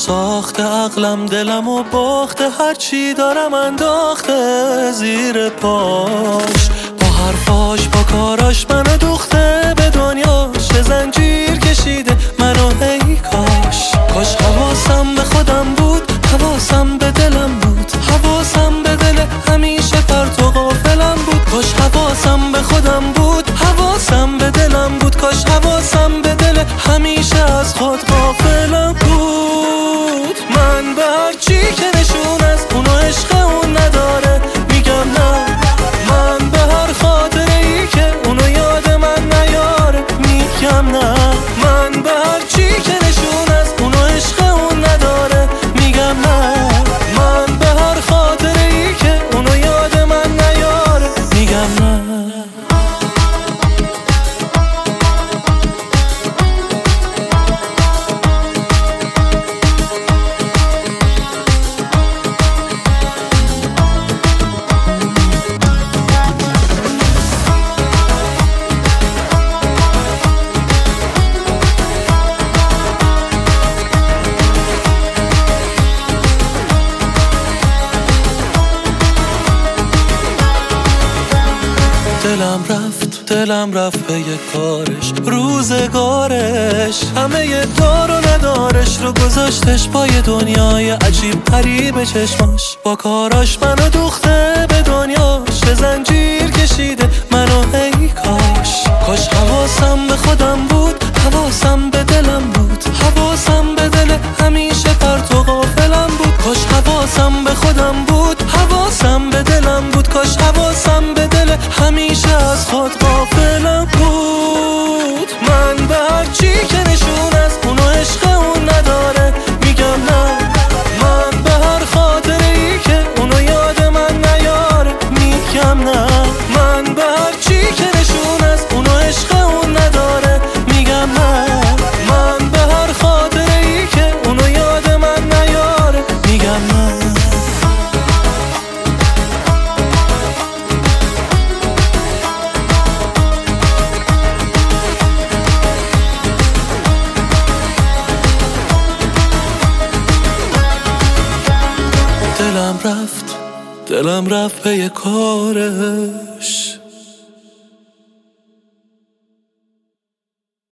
ساخته عقلم دلم و باخته، هرچی دارم انداخته زیر پاش. با حرفاش با کاراش منو دوخته به دنیاش، زنجیر کشیده منو ای کاش حواسم به خودم بود، حواسم به دلم بود، حواسم به دل همیشه پرت و غافلم بود. کاش حواسم به خودم بود، حواسم به دلم بود، کاش حواسم به دل همیشه از خود غافلم بود. من به هرچی که نشون از اونو عشق اون نداره میگم نه، من به هر خاطره ای که اونو یاد من نیاره میگم نه، من به هرچی که نشون از اونو عشق اون نداره میگم نه، من به هر خاطره ای که اونو یاد من نیاره میگم نه. دلم رفت به یه کارش، روزگارش همه یه دار و ندارش رو گذاشتش با یه دنیای عجیب غریب چشماش. با کاراش منو دوخته به دنیاش، زنجیر کشیده منو ای کاش حواسم به خودم بود، حواسم به دلم بود، حواسم به دل همیشه پرت و غافلم بود. کاش حواسم به خودم بود، حواسم به دلم بود، کاش حواسم به دل همیشه از خود غافلم بود. من به هرچی که نشون از اونو عشق اون نداره میگم نه، من به هر خاطره ای که اونو یاد من نیاره میگم نه، من به هرچی که نشون از اونو عشق اون نداره میگم نه، من به هر خاطره ای که اونو یاد من نیاره میگم نه. دلم رفت به یه کارش.